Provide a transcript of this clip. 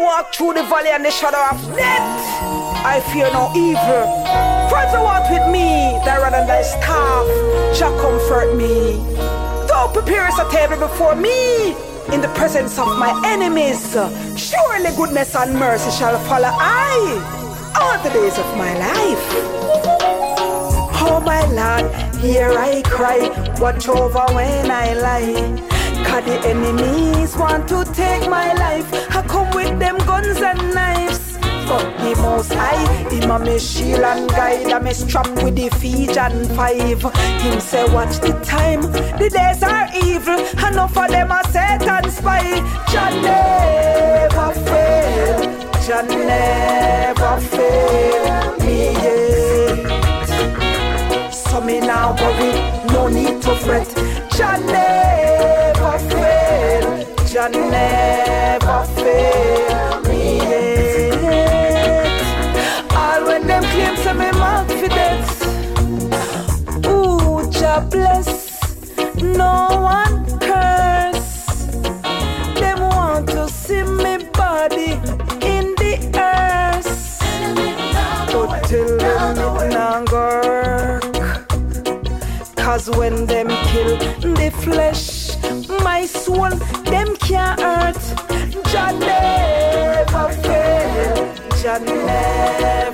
walk through the valley and the shadow of death, I fear no evil. For the walk with me, thy rod and thy staff shall comfort me. Thou preparest a table before me in the presence of my enemies. Surely goodness and mercy shall follow I all the days of my life. Oh my Lord, hear I cry, watch over when I lie. Cause the enemies want to take my life. I come with them guns and knives. Fuck the most high, him a me shield and guide. I'm strapped with the Ephesians 5. Him say watch the time, the days are evil. Enough of them are Satan spy. Jah never fail, Jah never fail me yet. So me now worry, no need to fret. Jah never fail, Jah never fail me yet. All when them claim say me mark for death. Ooh, Jah bless, no one curse. Them want to see me body in the earth, but till them it not work. Cause when them kill the flesh, my soul, them can't hurt. Jah never fail, Jah never